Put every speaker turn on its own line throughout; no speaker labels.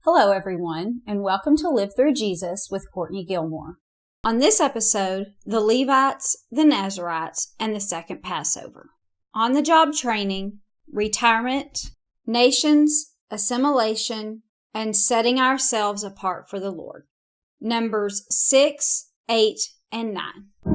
Hello, everyone, and welcome to Live Through Jesus with Courtney Gilmore. On this episode, the Levites, the Nazarites, and the Second Passover. On-the-job training, retirement, nations, assimilation, and setting ourselves apart for the Lord. Numbers 6, 8, and 9.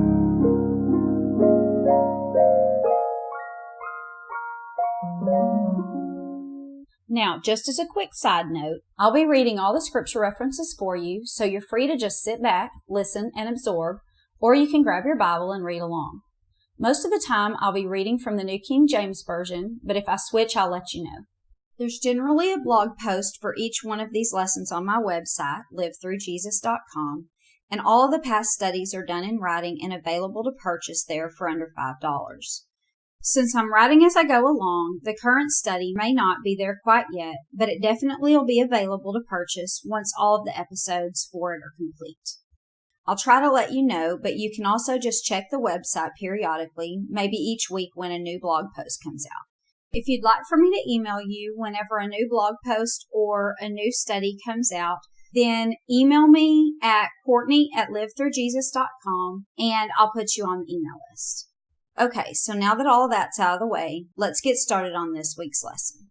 Now, just as a quick side note, I'll be reading all the scripture references for you, so you're free to just sit back, listen, and absorb, or you can grab your Bible and read along. Most of the time, I'll be reading from the New King James Version, but if I switch, I'll let you know. There's generally a blog post for each one of these lessons on my website, livethroughjesus.com, and all of the past studies are done in writing and available to purchase there for under $5. Since I'm writing as I go along, the current study may not be there quite yet, but it definitely will be available to purchase once all of the episodes for it are complete. I'll try to let you know, but you can also just check the website periodically, maybe each week when a new blog post comes out. If you'd like for me to email you whenever a new blog post or a new study comes out, then email me at Courtney@livethroughjesus.com and I'll put you on the email list. Okay, so now that all of that's out of the way, let's get started on this week's lesson.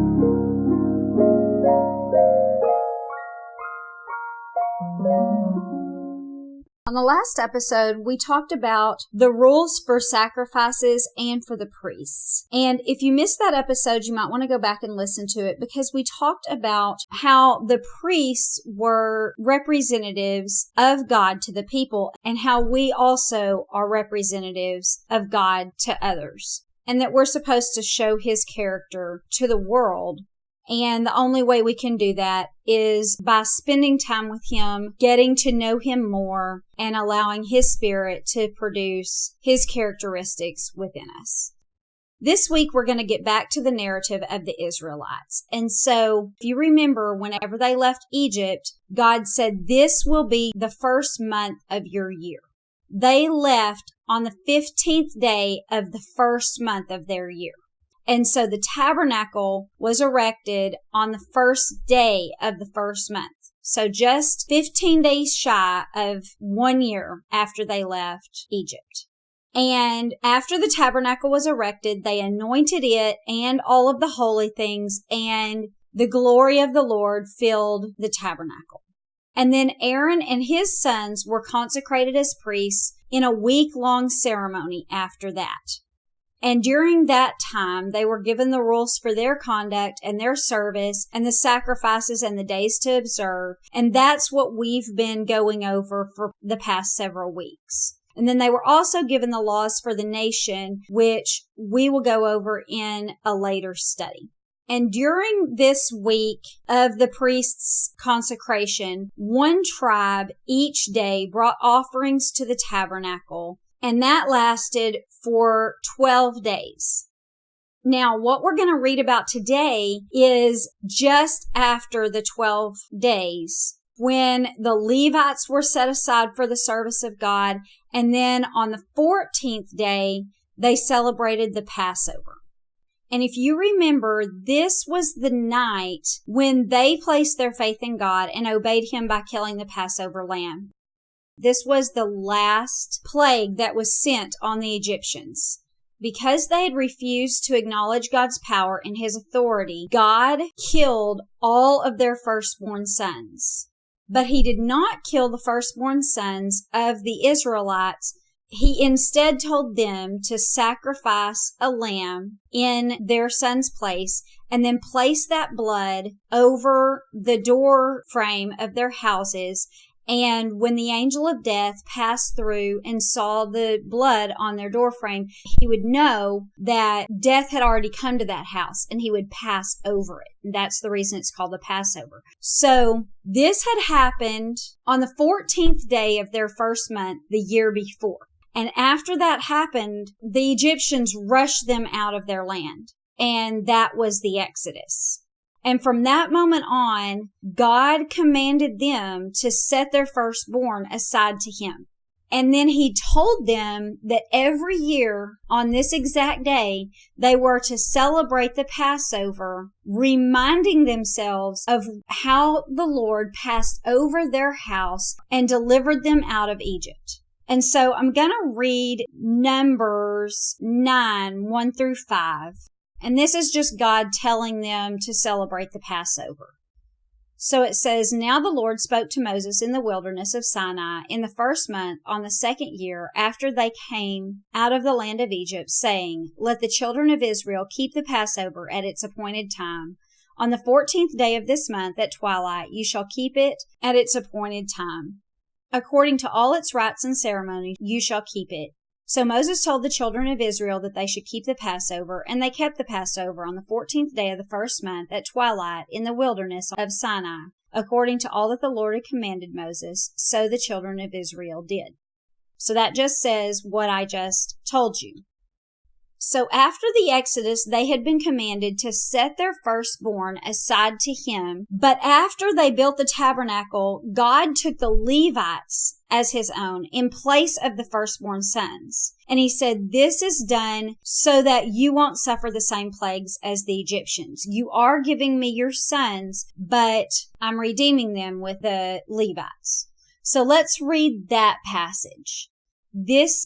On the last episode, we talked about the rules for sacrifices and for the priests. And if you missed that episode, you might want to go back and listen to it because we talked about how the priests were representatives of God to the people and how we also are representatives of God to others. And that we're supposed to show His character to the world. And the only way we can do that is by spending time with Him, getting to know Him more, and allowing His Spirit to produce His characteristics within us. This week, we're going to get back to the narrative of the Israelites. And so, if you remember, whenever they left Egypt, God said, "This will be the first month of your year." They left on the 15th day of the first month of their year. And so the tabernacle was erected on the first day of the first month. So just 15 days shy of 1 year after they left Egypt. And after the tabernacle was erected, they anointed it and all of the holy things, and the glory of the Lord filled the tabernacle. And then Aaron and his sons were consecrated as priests in a week-long ceremony after that. And during that time, they were given the rules for their conduct and their service and the sacrifices and the days to observe. And that's what we've been going over for the past several weeks. And then they were also given the laws for the nation, which we will go over in a later study. And during this week of the priest's consecration, one tribe each day brought offerings to the tabernacle. And that lasted for 12 days. Now, what we're going to read about today is just after the 12 days when the Levites were set aside for the service of God. And then on the 14th day, they celebrated the Passover. And if you remember, this was the night when they placed their faith in God and obeyed Him by killing the Passover lamb. This was the last plague that was sent on the Egyptians. Because they had refused to acknowledge God's power and His authority, God killed all of their firstborn sons. But He did not kill the firstborn sons of the Israelites. He instead told them to sacrifice a lamb in their son's place and then place that blood over the door frame of their houses. And when the angel of death passed through and saw the blood on their doorframe, he would know that death had already come to that house and he would pass over it. And that's the reason it's called the Passover. So this had happened on the 14th day of their first month the year before. And after that happened, the Egyptians rushed them out of their land. And that was the Exodus. And from that moment on, God commanded them to set their firstborn aside to Him. And then he told them that every year on this exact day, they were to celebrate the Passover, reminding themselves of how the Lord passed over their house and delivered them out of Egypt. And so I'm going to read Numbers 9, 1 through 5. And this is just God telling them to celebrate the Passover. So it says, Now the Lord spoke to Moses in the wilderness of Sinai in the first month on the second year after they came out of the land of Egypt, saying, Let the children of Israel keep the Passover at its appointed time. On the 14th day of this month at twilight, you shall keep it at its appointed time. According to all its rites and ceremonies, you shall keep it. So Moses told the children of Israel that they should keep the Passover, and they kept the Passover on the 14th day of the first month at twilight in the wilderness of Sinai, according to all that the Lord had commanded Moses. So the children of Israel did. So that just says what I just told you. So after the Exodus, they had been commanded to set their firstborn aside to him. But after they built the tabernacle, God took the Levites as his own in place of the firstborn sons. And he said, this is done so that you won't suffer the same plagues as the Egyptians. You are giving me your sons, but I'm redeeming them with the Levites. So let's read that passage. This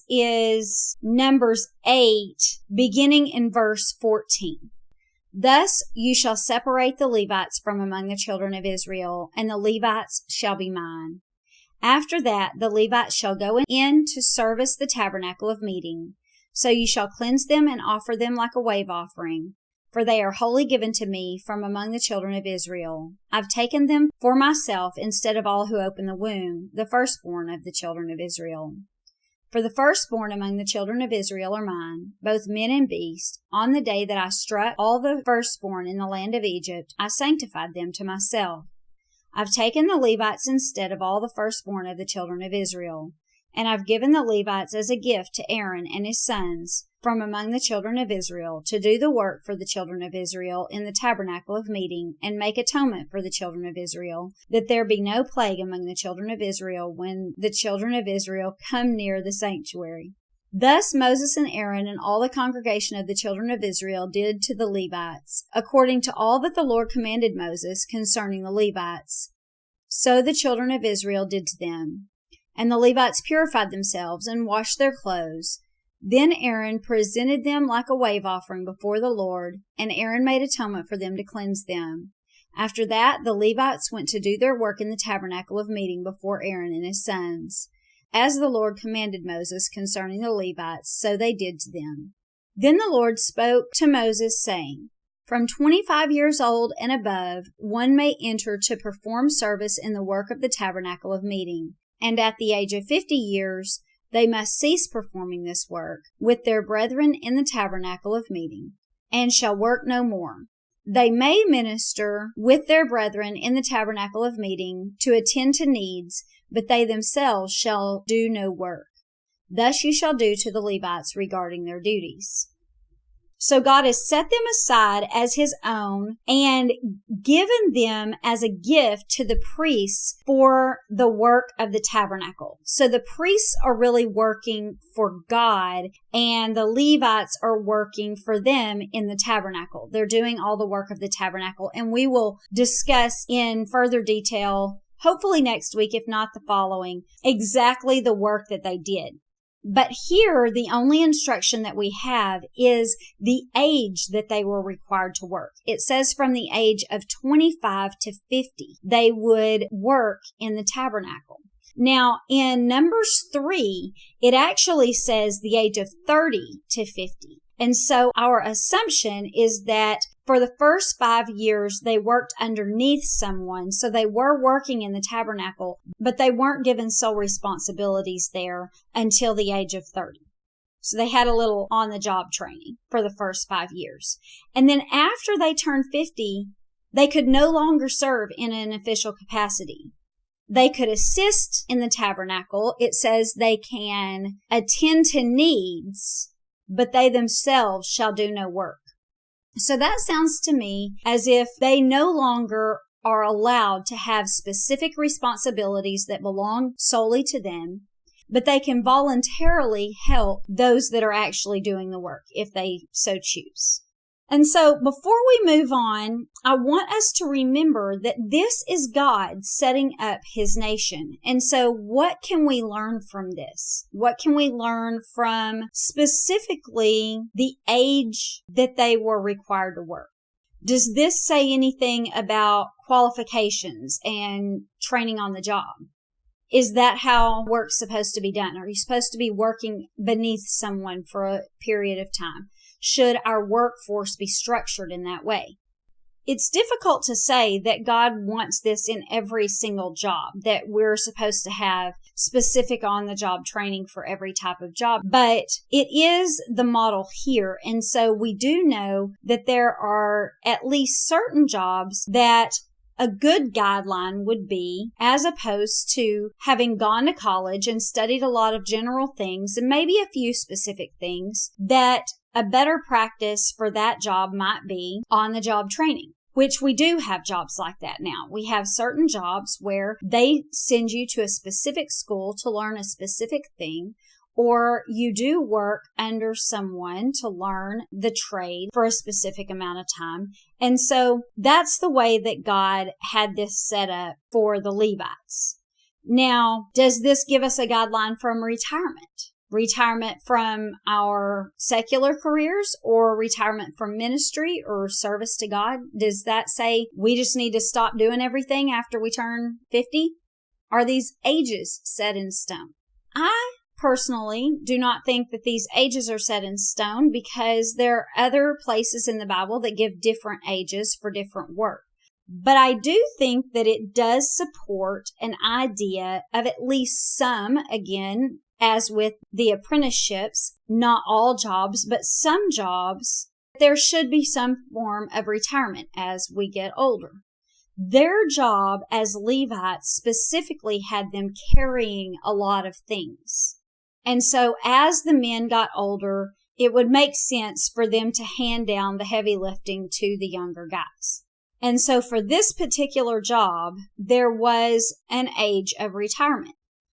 is Numbers 8, beginning in verse 14. Thus you shall separate the Levites from among the children of Israel, and the Levites shall be mine. After that, the Levites shall go in to service the tabernacle of meeting. So you shall cleanse them and offer them like a wave offering, for they are wholly given to me from among the children of Israel. I've taken them for myself instead of all who open the womb, the firstborn of the children of Israel. For the firstborn among the children of Israel are mine, both men and beasts. On the day that I struck all the firstborn in the land of Egypt, I sanctified them to myself. I've taken the Levites instead of all the firstborn of the children of Israel, and I've given the Levites as a gift to Aaron and his sons from among the children of Israel to do the work for the children of Israel in the tabernacle of meeting and make atonement for the children of Israel, that there be no plague among the children of Israel when the children of Israel come near the sanctuary. Thus Moses and Aaron and all the congregation of the children of Israel did to the Levites, according to all that the Lord commanded Moses concerning the Levites. So the children of Israel did to them. And the Levites purified themselves and washed their clothes. Then Aaron presented them like a wave offering before the Lord, and Aaron made atonement for them to cleanse them. After that, the Levites went to do their work in the tabernacle of meeting before Aaron and his sons. As the Lord commanded Moses concerning the Levites, so they did to them. Then the Lord spoke to Moses, saying, From 25 years old and above, one may enter to perform service in the work of the tabernacle of meeting, and at the age of 50 years, they must cease performing this work with their brethren in the tabernacle of meeting, and shall work no more. They may minister with their brethren in the tabernacle of meeting to attend to needs, but they themselves shall do no work. Thus you shall do to the Levites regarding their duties. So God has set them aside as his own and given them as a gift to the priests for the work of the tabernacle. So the priests are really working for God, and the Levites are working for them in the tabernacle. They're doing all the work of the tabernacle, and we will discuss in further detail, hopefully next week, if not the following, exactly the work that they did. But here, the only instruction that we have is the age that they were required to work. It says from the age of 25 to 50, they would work in the tabernacle. Now, in Numbers 3, it actually says the age of 30 to 50. And so our assumption is that for the first 5 years, they worked underneath someone. So they were working in the tabernacle, but they weren't given sole responsibilities there until the age of 30. So they had a little on-the-job training for the first 5 years. And then after they turned 50, they could no longer serve in an official capacity. They could assist in the tabernacle. It says they can attend to needs, but they themselves shall do no work. So that sounds to me as if they no longer are allowed to have specific responsibilities that belong solely to them. but they can voluntarily help those that are actually doing the work if they so choose. And so before we move on, I want us to remember that this is God setting up his nation. And so what can we learn from this? What can we learn from specifically the age that they were required to work? Does this say anything about qualifications and training on the job? Is that how work's supposed to be done? Are you supposed to be working beneath someone for a period of time? Should our workforce be structured in that way? It's difficult to say that God wants this in every single job, that we're supposed to have specific on-the-job training for every type of job, but it is the model here. And so we do know that there are at least certain jobs that a good guideline would be, as opposed to having gone to college and studied a lot of general things and maybe a few specific things, that a better practice for that job might be on-the-job training, which we do have jobs like that now. We have certain jobs where they send you to a specific school to learn a specific thing, or you do work under someone to learn the trade for a specific amount of time. And so that's the way that God had this set up for the Levites. Now, does this give us a guideline from retirement? Retirement from our secular careers or retirement from ministry or service to God? Does that say we just need to stop doing everything after we turn 50? Are these ages set in stone? I personally do not think that these ages are set in stone, because there are other places in the Bible that give different ages for different work. But I do think that it does support an idea of at least some, again, as with the apprenticeships, not all jobs, but some jobs, there should be some form of retirement as we get older. Their job as Levites specifically had them carrying a lot of things. And so as the men got older, it would make sense for them to hand down the heavy lifting to the younger guys. And so for this particular job, there was an age of retirement.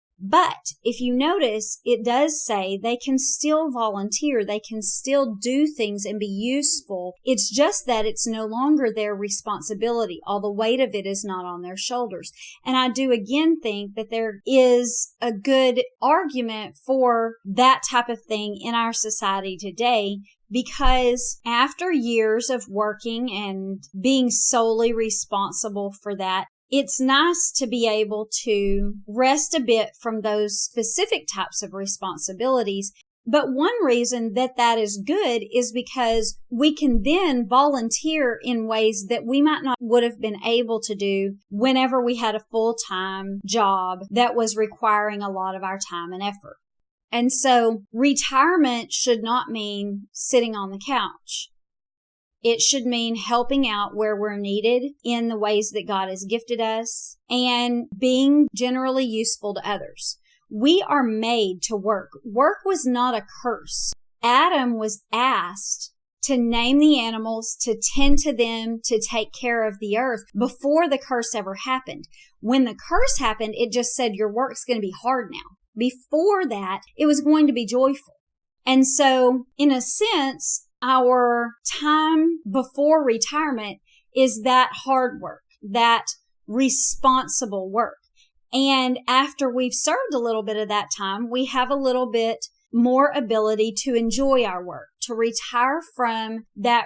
But if you notice, it does say they can still volunteer. They can still do things and be useful. It's just that it's no longer their responsibility. All the weight of it is not on their shoulders. And I do again think that there is a good argument for that type of thing in our society today, because after years of working and being solely responsible for that, it's nice to be able to rest a bit from those specific types of responsibilities. But one reason that that is good is because we can then volunteer in ways that we might not would have been able to do whenever we had a full-time job that was requiring a lot of our time and effort. And so retirement should not mean sitting on the couch. It should mean helping out where we're needed in the ways that God has gifted us and being generally useful to others. We are made to work. Work was not a curse. Adam was asked to name the animals, to tend to them, to take care of the earth before the curse ever happened. When the curse happened, it just said your work's going to be hard now. Before that, it was going to be joyful. And so, in a sense, our time before retirement is that hard work, that responsible work. And after we've served a little bit of that time, we have a little bit more ability to enjoy our work, to retire from that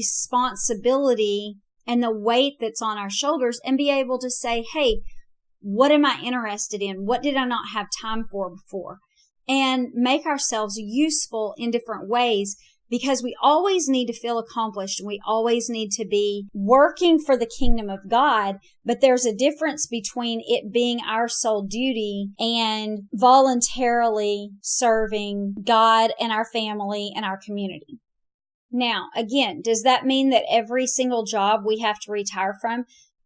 responsibility and the weight that's on our shoulders and be able to say, hey, what am I interested in? What did I not have time for before? And make ourselves useful in different ways, because we always need to feel accomplished and we always need to be working for the kingdom of God. But there's a difference between it being our sole duty and voluntarily serving God and our family and our community. Now, again, does that mean that every single job we have to retire from?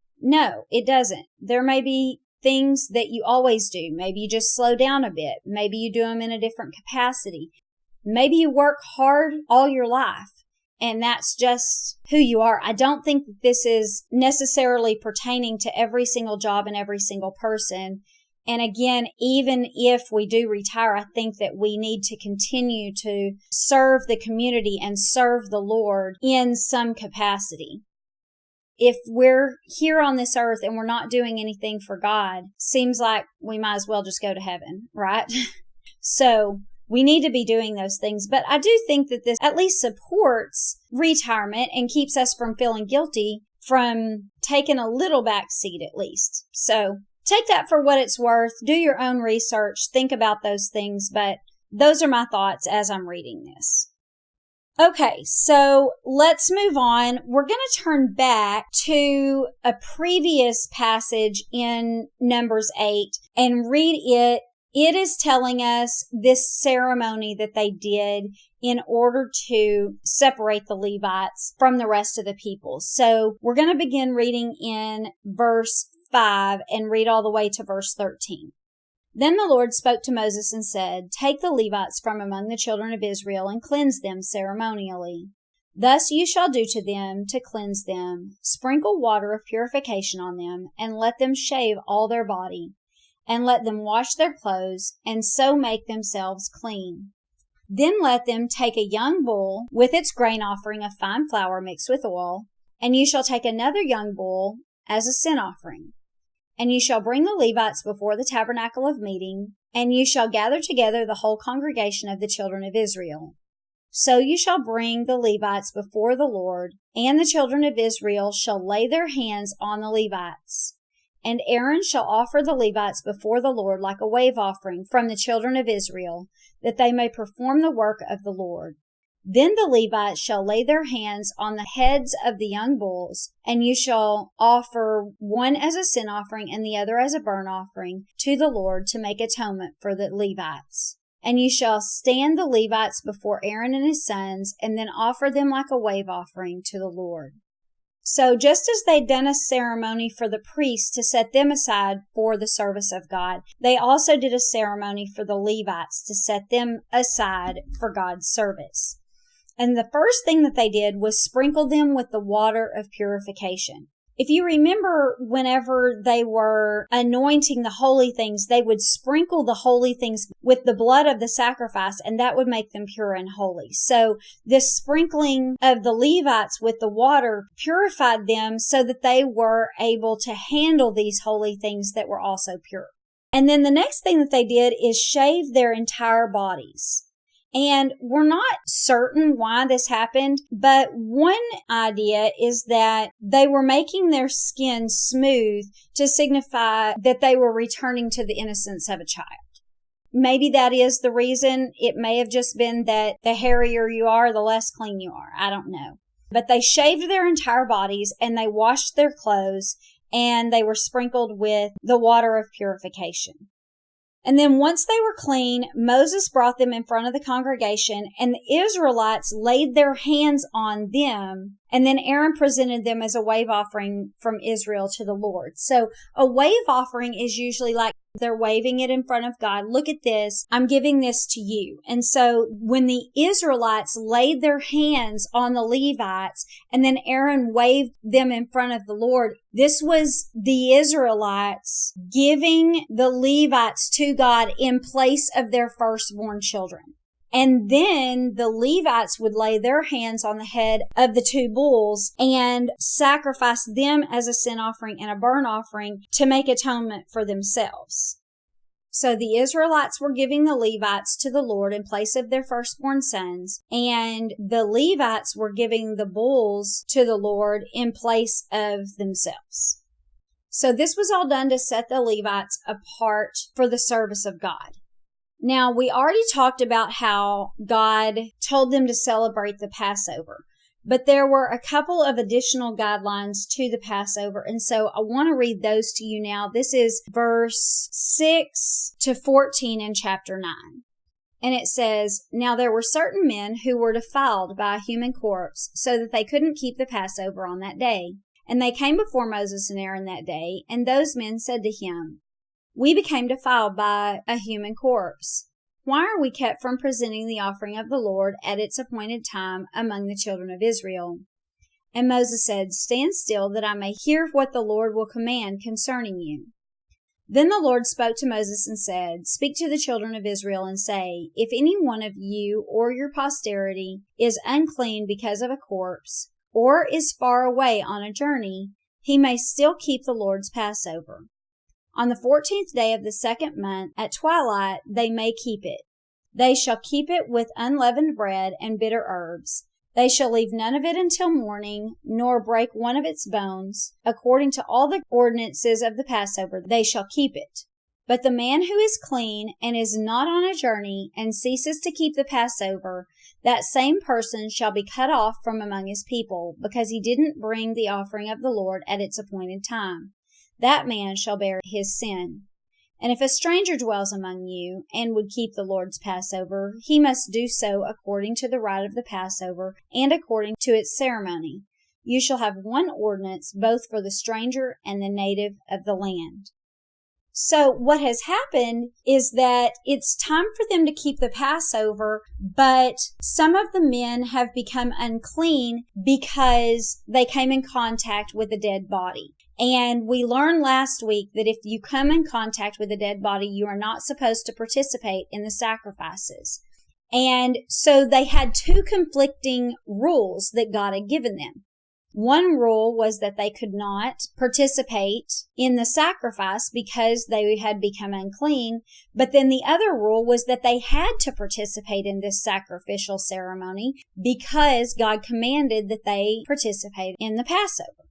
No, it doesn't. There may be things that you always do. Maybe you just slow down a bit. Maybe you do them in a different capacity. Maybe you work hard all your life and that's just who you are. I don't think that this is necessarily pertaining to every single job and every single person. And again, even if we do retire, I think that we need to continue to serve the community and serve the Lord in some capacity. If we're here on this earth and we're not doing anything for God, seems like we might as well just go to heaven, right? So we need to be doing those things. But I do think that this at least supports retirement and keeps us from feeling guilty from taking a little back seat at least. So take that for what it's worth. Do your own research. Think about those things. But those are my thoughts as I'm reading this. Okay, so let's move on. We're going to turn back to a previous passage in Numbers 8 and read it. It is telling us this ceremony that they did in order to separate the Levites from the rest of the people. So we're going to begin reading in verse 5 and read all the way to verse 13. Then the Lord spoke to Moses and said, "Take the Levites from among the children of Israel and cleanse them ceremonially. Thus you shall do to them to cleanse them. Sprinkle water of purification on them, and let them shave all their body, and let them wash their clothes, and so make themselves clean. Then let them take a young bull with its grain offering of fine flour mixed with oil, and you shall take another young bull as a sin offering. And you shall bring the Levites before the tabernacle of meeting, and you shall gather together the whole congregation of the children of Israel. So you shall bring the Levites before the Lord, and the children of Israel shall lay their hands on the Levites. And Aaron shall offer the Levites before the Lord like a wave offering from the children of Israel, that they may perform the work of the Lord. Then the Levites shall lay their hands on the heads of the young bulls, and you shall offer one as a sin offering and the other as a burnt offering to the Lord to make atonement for the Levites. And you shall stand the Levites before Aaron and his sons, and then offer them like a wave offering to the Lord." So just as they'd done a ceremony for the priests to set them aside for the service of God, they also did a ceremony for the Levites to set them aside for God's service. And the first thing that they did was sprinkle them with the water of purification. If you remember, whenever they were anointing the holy things, they would sprinkle the holy things with the blood of the sacrifice, and that would make them pure and holy. So this sprinkling of the Levites with the water purified them so that they were able to handle these holy things that were also pure. And then the next thing that they did is shave their entire bodies. And we're not certain why this happened, but one idea is that they were making their skin smooth to signify that they were returning to the innocence of a child. Maybe that is the reason. It may have just been that the hairier you are, the less clean you are. I don't know. But they shaved their entire bodies and they washed their clothes and they were sprinkled with the water of purification. And then once they were clean, Moses brought them in front of the congregation, and the Israelites laid their hands on them, and then Aaron presented them as a wave offering from Israel to the Lord. So a wave offering is usually like they're waving it in front of God. Look at this. I'm giving this to you. And so when the Israelites laid their hands on the Levites and then Aaron waved them in front of the Lord, this was the Israelites giving the Levites to God in place of their firstborn children. And then the Levites would lay their hands on the head of the two bulls and sacrifice them as a sin offering and a burnt offering to make atonement for themselves. So the Israelites were giving the Levites to the Lord in place of their firstborn sons, and the Levites were giving the bulls to the Lord in place of themselves. So this was all done to set the Levites apart for the service of God. Now, we already talked about how God told them to celebrate the Passover, but there were a couple of additional guidelines to the Passover, and so I want to read those to you now. This is verse 6 to 14 in chapter 9. And it says, "Now there were certain men who were defiled by a human corpse, so that they couldn't keep the Passover on that day. And they came before Moses and Aaron that day, and those men said to him, 'We became defiled by a human corpse. Why are we kept from presenting the offering of the Lord at its appointed time among the children of Israel?' And Moses said, 'Stand still, that I may hear what the Lord will command concerning you.' Then the Lord spoke to Moses and said, "Speak to the children of Israel and say, if any one of you or your posterity is unclean because of a corpse, or is far away on a journey, he may still keep the Lord's Passover. On the 14th day of the second month, at twilight, they may keep it. They shall keep it with unleavened bread and bitter herbs. They shall leave none of it until morning, nor break one of its bones. According to all the ordinances of the Passover, they shall keep it. But the man who is clean and is not on a journey and ceases to keep the Passover, that same person shall be cut off from among his people, because he didn't bring the offering of the Lord at its appointed time. That man shall bear his sin. And if a stranger dwells among you and would keep the Lord's Passover, he must do so according to the rite of the Passover and according to its ceremony. You shall have one ordinance both for the stranger and the native of the land." So what has happened is that it's time for them to keep the Passover, but some of the men have become unclean because they came in contact with a dead body. And we learned last week that if you come in contact with a dead body, you are not supposed to participate in the sacrifices. And so they had two conflicting rules that God had given them. One rule was that they could not participate in the sacrifice because they had become unclean. But then the other rule was that they had to participate in this sacrificial ceremony because God commanded that they participate in the Passover.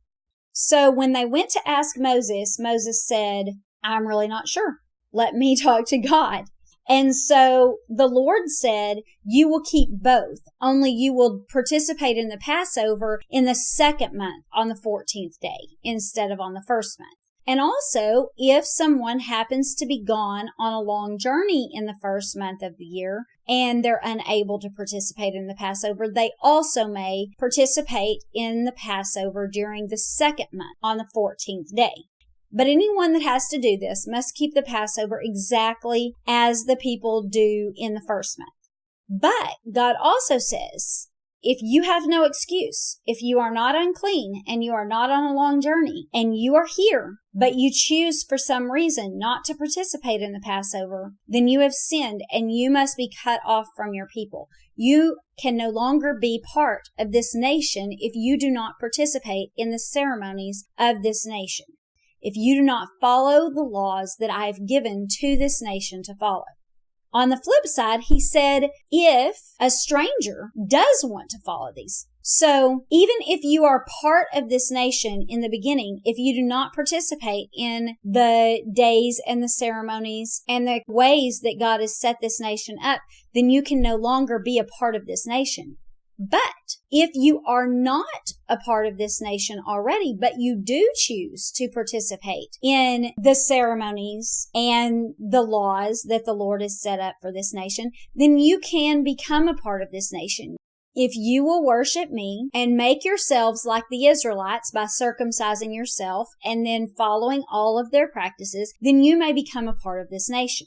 So when they went to ask Moses, Moses said, "I'm really not sure. Let me talk to God." And so the Lord said, "You will keep both, only you will participate in the Passover in the second month on the 14th day instead of on the first month. And also, if someone happens to be gone on a long journey in the first month of the year and they're unable to participate in the Passover, they also may participate in the Passover during the second month on the 14th day. But anyone that has to do this must keep the Passover exactly as the people do in the first month. But God also says, if you have no excuse, if you are not unclean and you are not on a long journey and you are here, but you choose for some reason not to participate in the Passover, then you have sinned and you must be cut off from your people. You can no longer be part of this nation if you do not participate in the ceremonies of this nation, if you do not follow the laws that I have given to this nation to follow." On the flip side, he said, if a stranger does want to follow these. So even if you are part of this nation in the beginning, if you do not participate in the days and the ceremonies and the ways that God has set this nation up, then you can no longer be a part of this nation. But if you are not a part of this nation already, but you do choose to participate in the ceremonies and the laws that the Lord has set up for this nation, then you can become a part of this nation. If you will worship me and make yourselves like the Israelites by circumcising yourself and then following all of their practices, then you may become a part of this nation.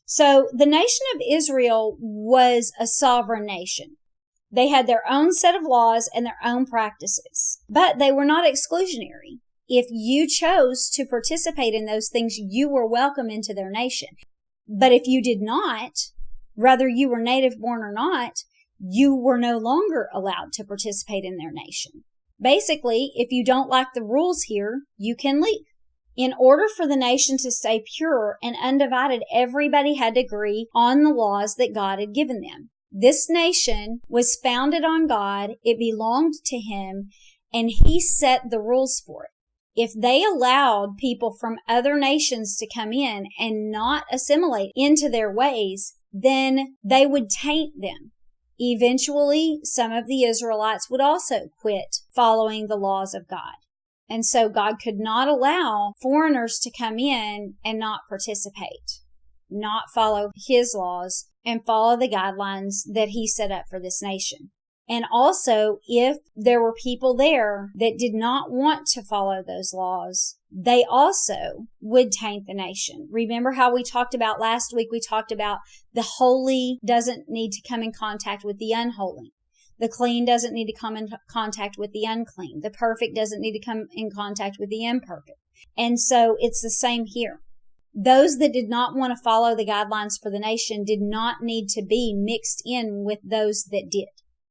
So the nation of Israel was a sovereign nation. They had their own set of laws and their own practices, but they were not exclusionary. If you chose to participate in those things, you were welcome into their nation. But if you did not, whether you were native born or not, you were no longer allowed to participate in their nation. Basically, if you don't like the rules here, you can leave. In order for the nation to stay pure and undivided, everybody had to agree on the laws that God had given them. This nation was founded on God, it belonged to Him, and He set the rules for it. If they allowed people from other nations to come in and not assimilate into their ways, then they would taint them. Eventually, some of the Israelites would also quit following the laws of God. And so God could not allow foreigners to come in and not participate, not follow His laws, and follow the guidelines that He set up for this nation. And also, if there were people there that did not want to follow those laws, they also would taint the nation. Remember how we talked about last week? We talked about the holy doesn't need to come in contact with the unholy. The clean doesn't need to come in contact with the unclean. The perfect doesn't need to come in contact with the imperfect. And so it's the same here. Those that did not want to follow the guidelines for the nation did not need to be mixed in with those that did.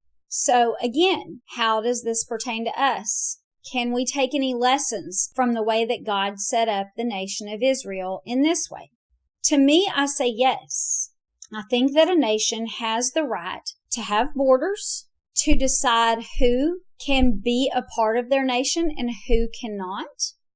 So again, how does this pertain to us? Can we take any lessons from the way that God set up the nation of Israel in this way? To me, I say yes. I think that a nation has the right to have borders, to decide who can be a part of their nation and who cannot,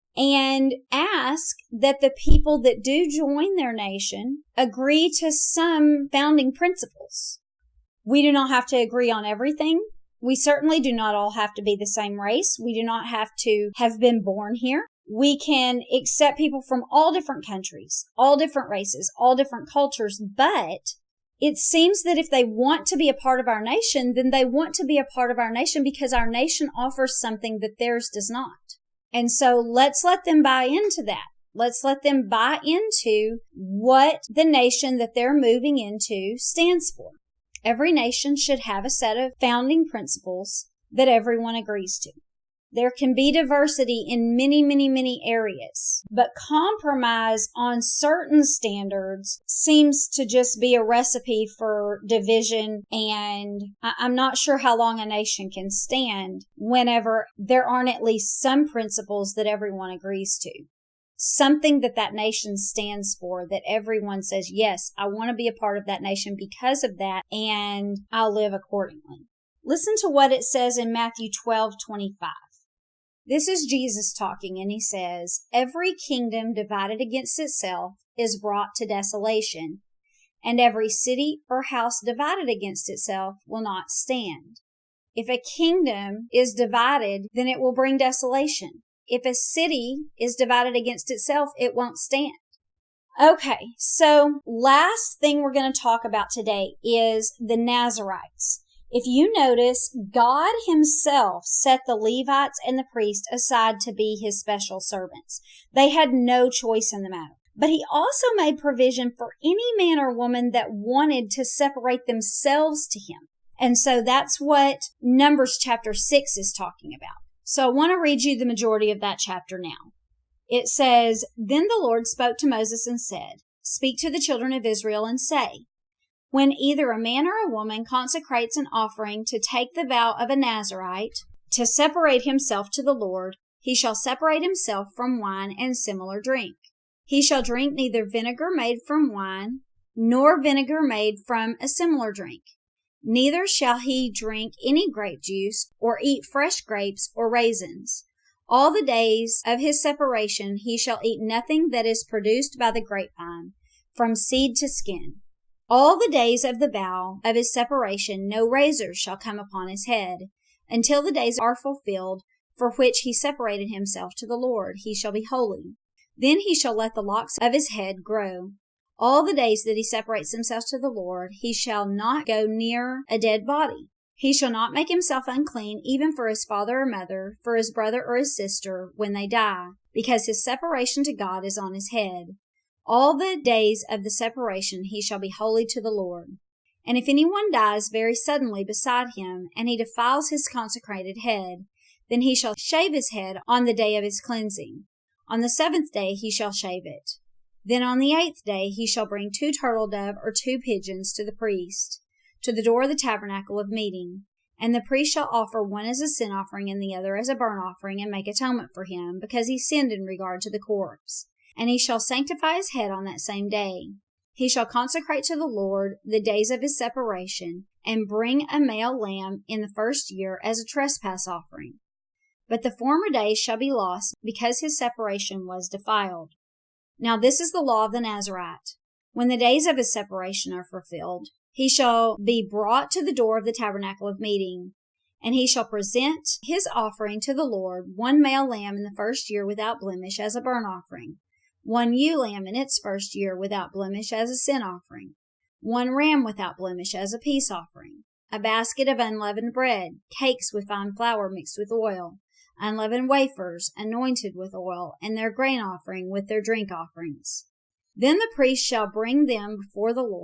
and ask that the people that do join their nation agree to some founding principles. We do not have to agree on everything. We certainly do not all have to be the same race. We do not have to have been born here. We can accept people from all different countries, all different races, all different cultures, but it seems that if they want to be a part of our nation, then they want to be a part of our nation because our nation offers something that theirs does not. And so let's let them buy into that. Let's let them buy into what the nation that they're moving into stands for. Every nation should have a set of founding principles that everyone agrees to. There can be diversity in many, many, many areas, but compromise on certain standards seems to just be a recipe for division, and I'm not sure how long a nation can stand whenever there aren't at least some principles that everyone agrees to. Something that nation stands for, that everyone says, yes, I want to be a part of that nation because of that, and I'll live accordingly. Listen to what it says in Matthew 12:25. This is Jesus talking, and he says, "Every kingdom divided against itself is brought to desolation, and every city or house divided against itself will not stand. If a kingdom is divided, then it will bring desolation. If a city is divided against itself, it won't stand." Okay, so last thing we're going to talk about today is the Nazarites. If you notice, God himself set the Levites and the priests aside to be his special servants. They had no choice in the matter. But he also made provision for any man or woman that wanted to separate themselves to him. And so that's what Numbers chapter 6 is talking about. So I want to read you the majority of that chapter now. It says, "Then the Lord spoke to Moses and said, 'Speak to the children of Israel and say, when either a man or a woman consecrates an offering to take the vow of a Nazarite, to separate himself to the Lord, he shall separate himself from wine and similar drink. He shall drink neither vinegar made from wine, nor vinegar made from a similar drink. Neither shall he drink any grape juice, or eat fresh grapes or raisins. All the days of his separation he shall eat nothing that is produced by the grapevine, from seed to skin. All the days of the vow of his separation no razor shall come upon his head, until the days are fulfilled for which he separated himself to the Lord. He shall be holy. Then he shall let the locks of his head grow. All the days that he separates himself to the Lord, he shall not go near a dead body. He shall not make himself unclean even for his father or mother, for his brother or his sister when they die, because his separation to God is on his head. All the days of the separation he shall be holy to the Lord. And if anyone dies very suddenly beside him, and he defiles his consecrated head, then he shall shave his head on the day of his cleansing. On the 7th day he shall shave it. Then on the 8th day he shall bring 2 turtle dove or 2 pigeons to the priest, to the door of the tabernacle of meeting. And the priest shall offer one as a sin offering and the other as a burnt offering, and make atonement for him, because he sinned in regard to the corpse. And he shall sanctify his head on that same day. He shall consecrate to the Lord the days of his separation, and bring a male lamb in the 1st year as a trespass offering. But the former days shall be lost, because his separation was defiled. Now this is the law of the Nazarite. When the days of his separation are fulfilled, he shall be brought to the door of the tabernacle of meeting. And he shall present his offering to the Lord, 1 male lamb in the 1st year without blemish as a burnt offering, 1 ewe lamb in its 1st year without blemish as a sin offering, 1 ram without blemish as a peace offering, a basket of unleavened bread, cakes with fine flour mixed with oil, unleavened wafers anointed with oil, and their grain offering with their drink offerings. Then the priest shall bring them before the Lord,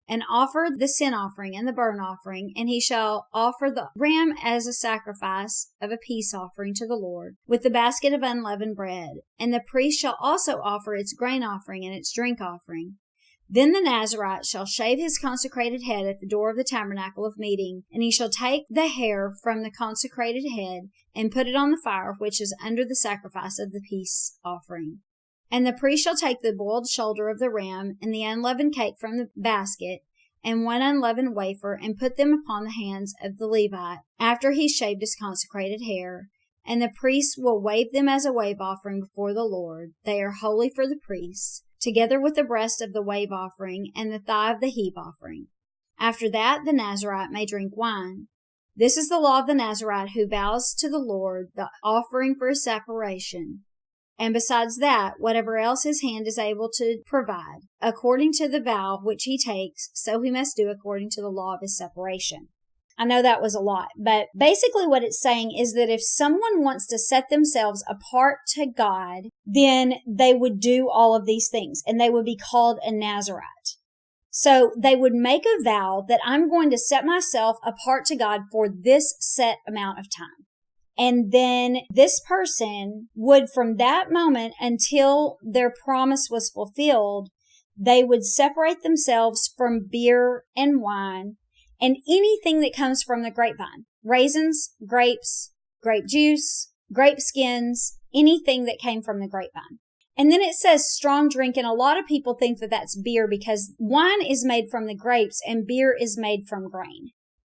and offer the sin offering and the burnt offering, and he shall offer the ram as a sacrifice of a peace offering to the Lord, with the basket of unleavened bread. And the priest shall also offer its grain offering and its drink offering. Then the Nazarite shall shave his consecrated head at the door of the tabernacle of meeting, and he shall take the hair from the consecrated head and put it on the fire which is under the sacrifice of the peace offering. And the priest shall take the boiled shoulder of the ram and the unleavened cake from the basket and one unleavened wafer, and put them upon the hands of the Levite after he shaved his consecrated hair. And the priest will wave them as a wave offering before the Lord. They are holy for the priest, together with the breast of the wave offering and the thigh of the heave offering. After that, the Nazarite may drink wine. This is the law of the Nazarite who vows to the Lord the offering for his separation. And besides that, whatever else his hand is able to provide, according to the vow which he takes, so he must do according to the law of his separation. I know that was a lot, but basically what it's saying is that if someone wants to set themselves apart to God, then they would do all of these things, and they would be called a Nazarite. So they would make a vow that I'm going to set myself apart to God for this set amount of time. And then this person would, from that moment until their promise was fulfilled, they would separate themselves from beer and wine and anything that comes from the grapevine. Raisins, grapes, grape juice, grape skins, anything that came from the grapevine. And then it says strong drink, and a lot of people think that that's beer because wine is made from the grapes and beer is made from grain.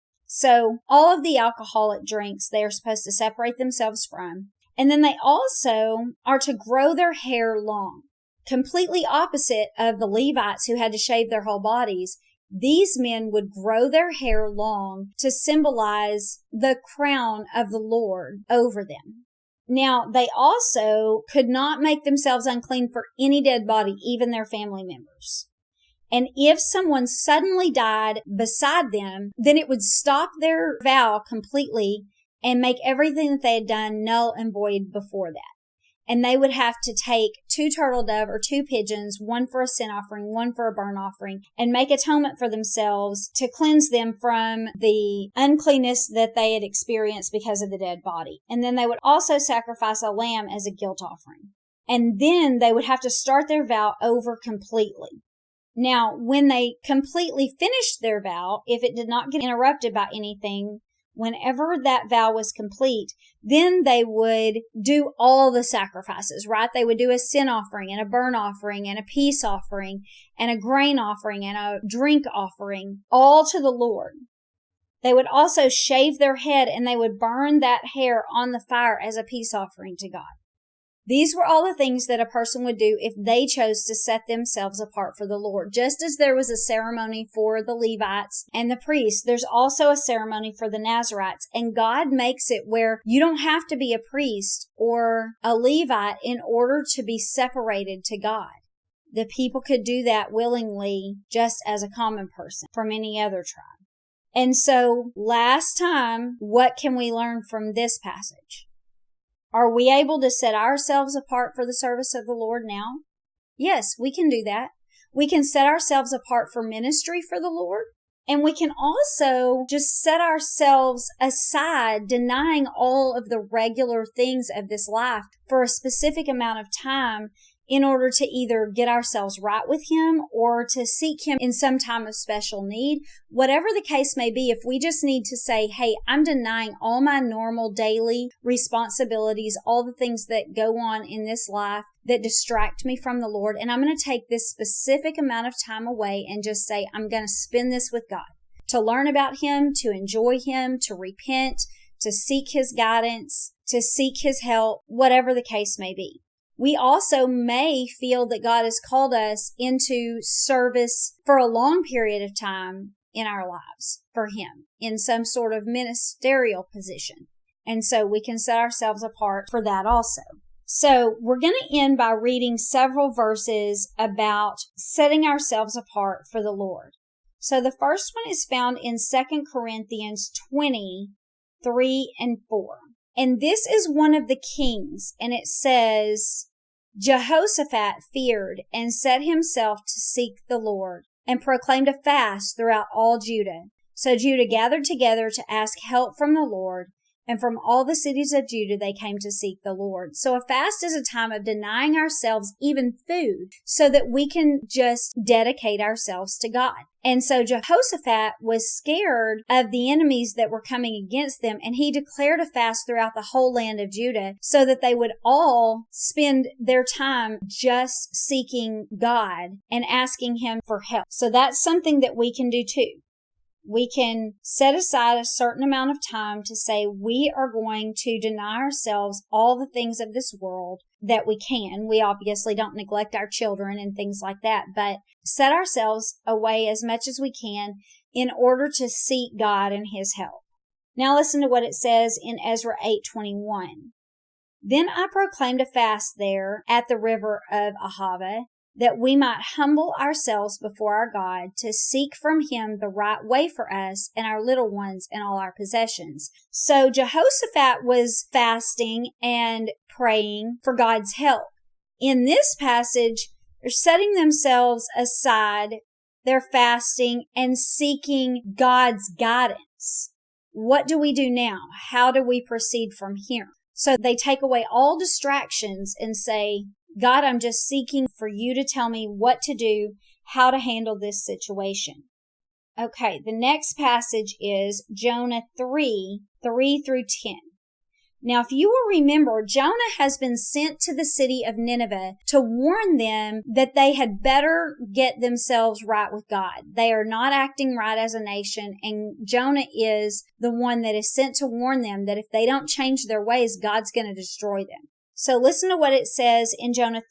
So all of the alcoholic drinks they are supposed to separate themselves from. And then they also are to grow their hair long. Completely opposite of the Levites who had to shave their whole bodies. These men would grow their hair long to symbolize the crown of the Lord over them. Now, they also could not make themselves unclean for any dead body, even their family members. And if someone suddenly died beside them, then it would stop their vow completely and make everything that they had done null and void before that. And they would have to take 2 turtle dove or 2 pigeons, one for a sin offering, one for a burnt offering, and make atonement for themselves to cleanse them from the uncleanness that they had experienced because of the dead body. And then they would also sacrifice a lamb as a guilt offering. And then they would have to start their vow over completely. Now, when they completely finished their vow, if it did not get interrupted by anything, whenever that vow was complete, then they would do all the sacrifices, right? They would do a sin offering and a burnt offering and a peace offering and a grain offering and a drink offering, all to the Lord. They would also shave their head and they would burn that hair on the fire as a peace offering to God. These were all the things that a person would do if they chose to set themselves apart for the Lord. Just as there was a ceremony for the Levites and the priests, there's also a ceremony for the Nazarites. And God makes it where you don't have to be a priest or a Levite in order to be separated to God. The people could do that willingly just as a common person from any other tribe. And so last time, what can we learn from this passage? Are we able to set ourselves apart for the service of the Lord now? Yes, we can do that. We can set ourselves apart for ministry for the Lord. And we can also just set ourselves aside, denying all of the regular things of this life for a specific amount of time in order to either get ourselves right with Him or to seek Him in some time of special need. Whatever the case may be, if we just need to say, hey, I'm denying all my normal daily responsibilities, all the things that go on in this life that distract me from the Lord, and I'm going to take this specific amount of time away and just say, I'm going to spend this with God, to learn about Him, to enjoy Him, to repent, to seek His guidance, to seek His help, whatever the case may be. We also may feel that God has called us into service for a long period of time in our lives for Him in some sort of ministerial position. And so we can set ourselves apart for that also. So we're going to end by reading several verses about setting ourselves apart for the Lord. So the first one is found in 2 Corinthians 20, 3 and 4. And this is one of the kings, and it says, Jehoshaphat feared and set himself to seek the Lord. and proclaimed a fast throughout all Judah. So Judah gathered together to ask help from the Lord, and from all the cities of Judah they came to seek the Lord. So a fast is a time of denying ourselves even food so that we can just dedicate ourselves to God. And so Jehoshaphat was scared of the enemies that were coming against them, and he declared a fast throughout the whole land of Judah so that they would all spend their time just seeking God and asking Him for help. So that's something that we can do too. We can set aside a certain amount of time to say we are going to deny ourselves all the things of this world that we can. We obviously don't neglect our children and things like that, but set ourselves away as much as we can in order to seek God and His help. Now listen to what it says in Ezra 8:21. Then I proclaimed a fast there at the river of Ahava, that we might humble ourselves before our God to seek from Him the right way for us and our little ones and all our possessions. So Jehoshaphat was fasting and praying for God's help. In this passage, they're setting themselves aside, they're fasting and seeking God's guidance. What do we do now? How do we proceed from here? So they take away all distractions and say, God, I'm just seeking for you to tell me what to do, how to handle this situation. Okay, the next passage is Jonah 3:3-10. Now, if you will remember, Jonah has been sent to the city of Nineveh to warn them that they had better get themselves right with God. They are not acting right as a nation, and Jonah is the one that is sent to warn them that if they don't change their ways, God's going to destroy them. So listen to what it says in Jonah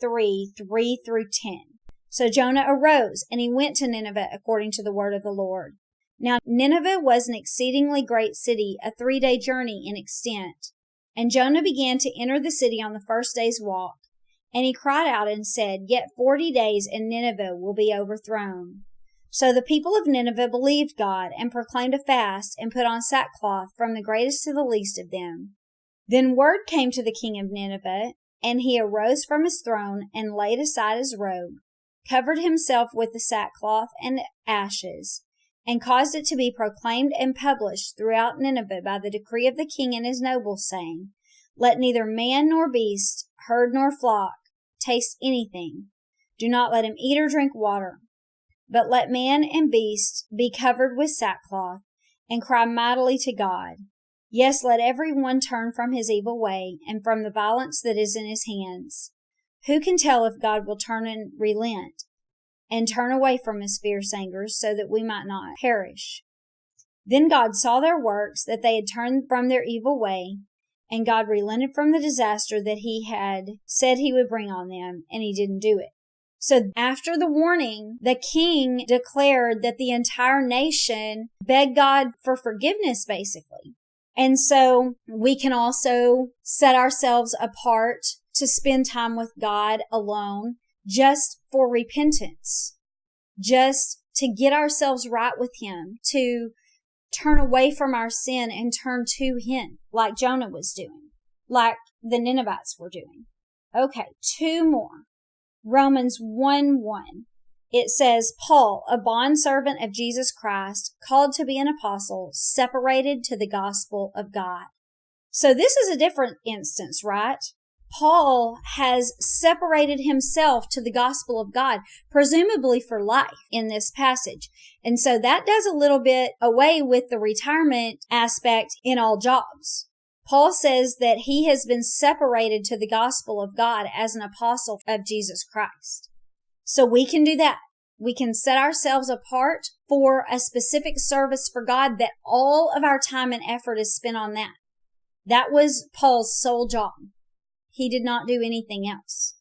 3:3-10. So Jonah arose, and he went to Nineveh according to the word of the Lord. Now Nineveh was an exceedingly great city, a 3-day journey in extent. And Jonah began to enter the city on the first day's walk. And he cried out and said, Yet 40 days, and Nineveh will be overthrown. So the people of Nineveh believed God, and proclaimed a fast, and put on sackcloth from the greatest to the least of them. Then word came to the king of Nineveh, and he arose from his throne, and laid aside his robe, covered himself with the sackcloth and ashes, and caused it to be proclaimed and published throughout Nineveh by the decree of the king and his nobles, saying, Let neither man nor beast, herd nor flock, taste anything. Do not let him eat or drink water. But let man and beast be covered with sackcloth, and cry mightily to God. Yes, let every one turn from his evil way, and from the violence that is in his hands. Who can tell if God will turn and relent, and turn away from his fierce anger, so that we might not perish? Then God saw their works, that they had turned from their evil way, and God relented from the disaster that He had said He would bring on them, and He didn't do it. So after the warning, the king declared that the entire nation begged God for forgiveness, basically. And so we can also set ourselves apart to spend time with God alone, just for repentance, just to get ourselves right with Him, to turn away from our sin and turn to Him, like Jonah was doing, like the Ninevites were doing. Okay, 2 more. Romans 1:1. It says, Paul, a bondservant of Jesus Christ, called to be an apostle, separated to the gospel of God. So this is a different instance, right? Paul has separated himself to the gospel of God, presumably for life in this passage. And so that does a little bit away with the retirement aspect in all jobs. Paul says that he has been separated to the gospel of God as an apostle of Jesus Christ. So we can do that. We can set ourselves apart for a specific service for God that all of our time and effort is spent on that. That was Paul's sole job. He did not do anything else.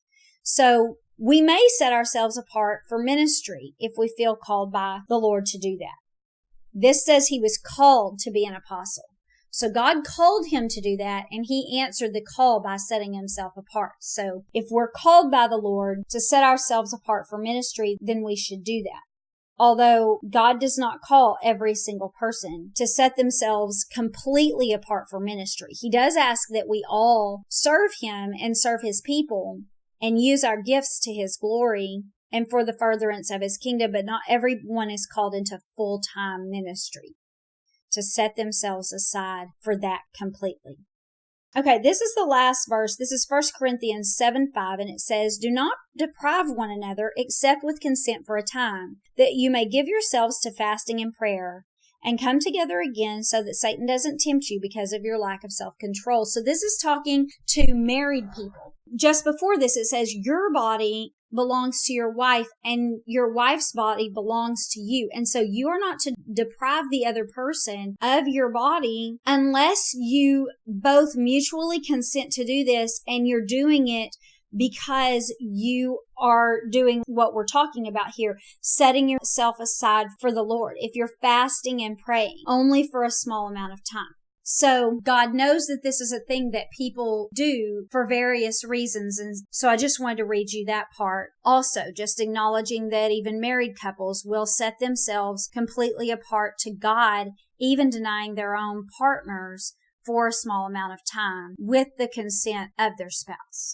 So we may set ourselves apart for ministry if we feel called by the Lord to do that. This says he was called to be an apostle. So God called him to do that, and He answered the call by setting Himself apart. So if we're called by the Lord to set ourselves apart for ministry, then we should do that. Although God does not call every single person to set themselves completely apart for ministry, He does ask that we all serve Him and serve His people and use our gifts to His glory and for the furtherance of his kingdom, but not everyone is called into full-time ministry to set themselves aside for that completely. Okay, this is the last verse. This is 1 Corinthians 7:5, and it says, "Do not deprive one another except with consent for a time, that you may give yourselves to fasting and prayer, and come together again so that Satan doesn't tempt you because of your lack of self-control." So this is talking to married people. Just before this, it says your body belongs to your wife and your wife's body belongs to you. And so you are not to deprive the other person of your body unless you both mutually consent to do this, and you're doing it because you are doing what we're talking about here, setting yourself aside for the Lord. If you're fasting and praying only for a small amount of time. So God knows that this is a thing that people do for various reasons. And so I just wanted to read you that part. Also, just acknowledging that even married couples will set themselves completely apart to God, even denying their own partners for a small amount of time with the consent of their spouse.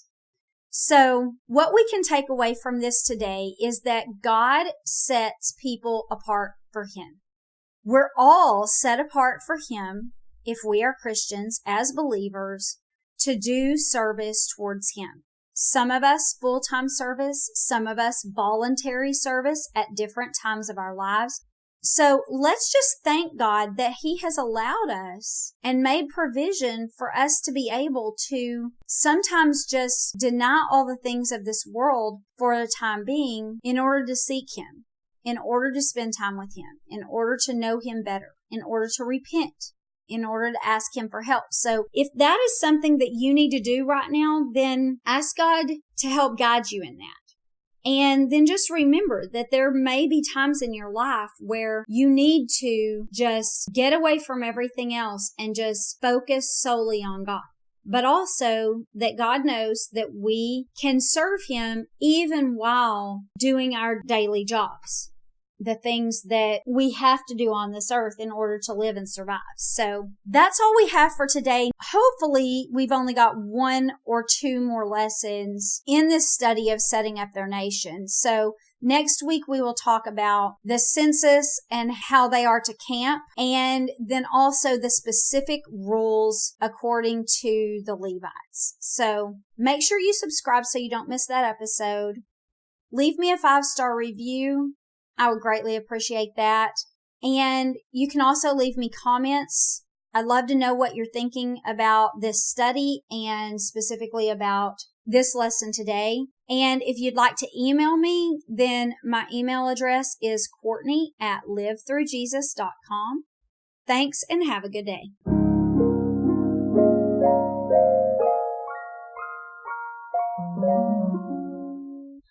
So what we can take away from this today is that God sets people apart for Him. We're all set apart for Him if we are Christians as believers to do service towards Him. Some of us full-time service, some of us voluntary service at different times of our lives. So let's just thank God that He has allowed us and made provision for us to be able to sometimes just deny all the things of this world for the time being in order to seek Him, in order to spend time with Him, in order to know Him better, in order to repent, in order to ask Him for help. So if that is something that you need to do right now, then ask God to help guide you in that. And then just remember that there may be times in your life where you need to just get away from everything else and just focus solely on God. But also that God knows that we can serve Him even while doing our daily jobs, the things that we have to do on this earth in order to live and survive. So that's all we have for today. Hopefully, we've only got 1 or 2 more lessons in this study of setting up their nation. So next week, we will talk about the census and how they are to camp, and then also the specific rules according to the Levites. So make sure you subscribe so you don't miss that episode. Leave me a 5-star review. I would greatly appreciate that. And you can also leave me comments. I'd love to know what you're thinking about this study and specifically about this lesson today. And if you'd like to email me, then my email address is Courtney@livethroughjesus.com. Thanks and have a good day.